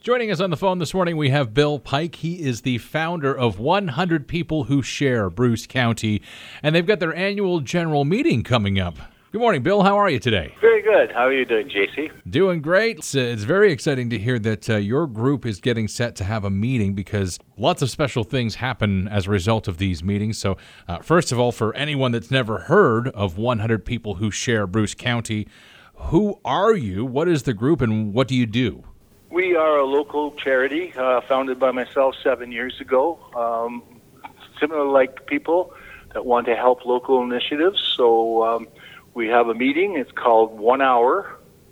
Joining us on the phone this morning, we have Bill Pike. He is the founder of 100 People Who Share Bruce County, and they've got their annual general meeting coming up. Good morning, Bill. How are you today? Very good. How are you doing, JC? Doing great. It's very exciting to hear that your group is getting set to have a meeting because lots of special things happen as a result of these meetings. So first of all, for anyone that's never heard of 100 People Who Share Bruce County, who are you, what is the group, and what do you do? We are a local charity founded by myself 7 years ago. Similar like people that want to help local initiatives. So we have a meeting. It's called 1 hour,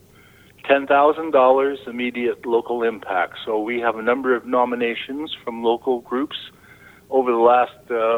$10,000 immediate local impact. So we have a number of nominations from local groups. Over the last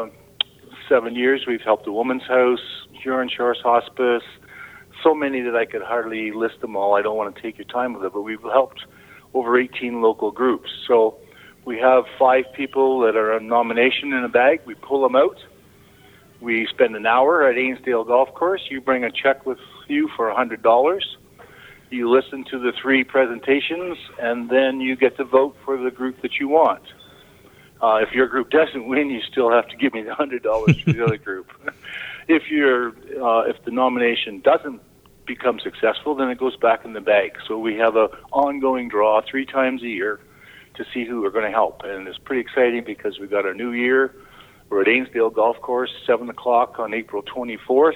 7 years, we've helped the Women's House, Huron Shores Hospice, so many that I could hardly list them all. I don't want to take your time with it, but we've helped over 18 local groups. So we have 5 people that are a nomination in a bag. We pull them out. We spend an hour at Ainsdale Golf Course. You bring a check with you for $100. You listen to the 3 presentations, and then you get to vote for the group that you want. If your group doesn't win, you still have to give me the $100 for the other group. If the nomination doesn't become successful, then it goes back in the bag. So we have an ongoing draw 3 times a year to see who we're going to help, and it's pretty exciting because we've got our new year. We're at Ainsdale Golf Course, 7 o'clock on April 24th,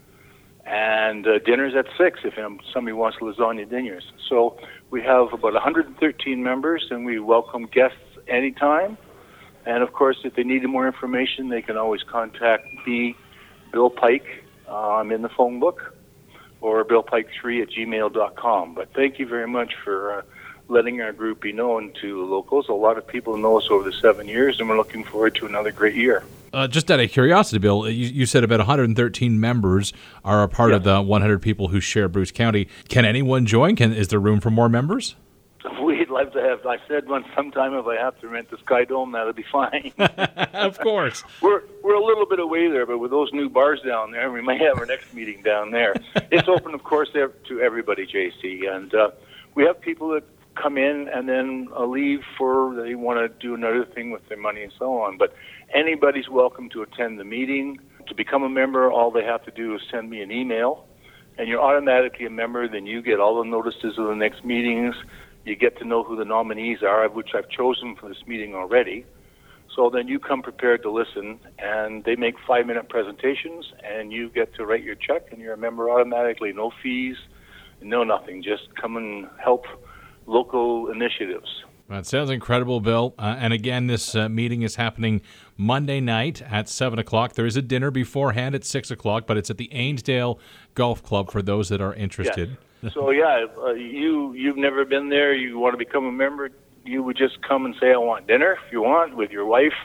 and dinner's at 6 if somebody wants lasagna dinners. So we have about 113 members, and we welcome guests anytime. And, of course, if they need more information, they can always contact me, Bill Pike. I'm in the phone book, or billpike3@gmail.com. But thank you very much for letting our group be known to locals. A lot of people know us over the 7 years, and we're looking forward to another great year. Just out of curiosity, Bill, you said about 113 members are a part of the 100 People Who Share Bruce County. Can anyone join? Is there room for more members? We'd love to have. I said once sometime if I have to rent the Sky Dome, that'll be fine. Of course. We're a little bit away there, but with those new bars down there, we might have our next meeting down there. It's open, of course, to everybody, JC. And we have people that come in and then leave they want to do another thing with their money and so on. But anybody's welcome to attend the meeting. To become a member, all they have to do is send me an email, and you're automatically a member. Then you get all the notices of the next meetings. You get to know who the nominees are, which I've chosen for this meeting already. So then you come prepared to listen, and they make 5-minute presentations, and you get to write your check, and you're a member automatically. No fees, no nothing. Just come and help local initiatives. That sounds incredible, Bill. And again, this meeting is happening Monday night at 7 o'clock. There is a dinner beforehand at 6 o'clock, but it's at the Ainsdale Golf Club for those that are interested. Yes. So, you've never been there, you want to become a member, you would just come and say, I want dinner, if you want, with your wife.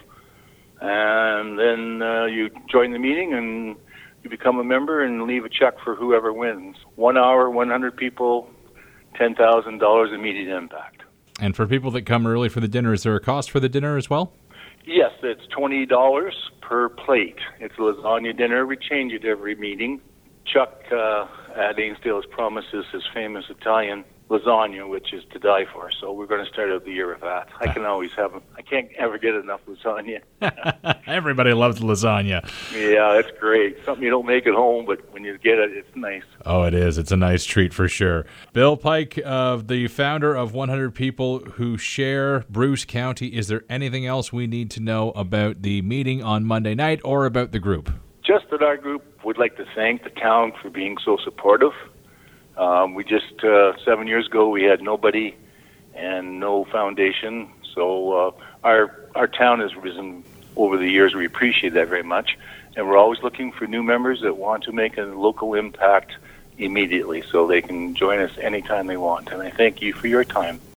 And then you join the meeting and you become a member and leave a check for whoever wins. 1 hour, 100 people, $10,000 immediate impact. And for people that come early for the dinner, is there a cost for the dinner as well? Yes, it's $20 per plate. It's a lasagna dinner. We change it every meeting. Chuck at Ainsdale has promised us his famous Italian lasagna, which is to die for. So we're going to start out the year with that. I can't ever get enough lasagna. Everybody loves lasagna. Yeah, it's great. Something you don't make at home, but when you get it, it's nice. Oh, it is. It's a nice treat for sure. Bill Pike, the founder of 100 People Who Share Bruce County. Is there anything else we need to know about the meeting on Monday night or about the group? Just that our group would like to thank the town for being so supportive. We just, 7 years ago, we had nobody and no foundation. So our town has risen over the years. We appreciate that very much. And we're always looking for new members that want to make a local impact immediately so they can join us anytime they want. And I thank you for your time.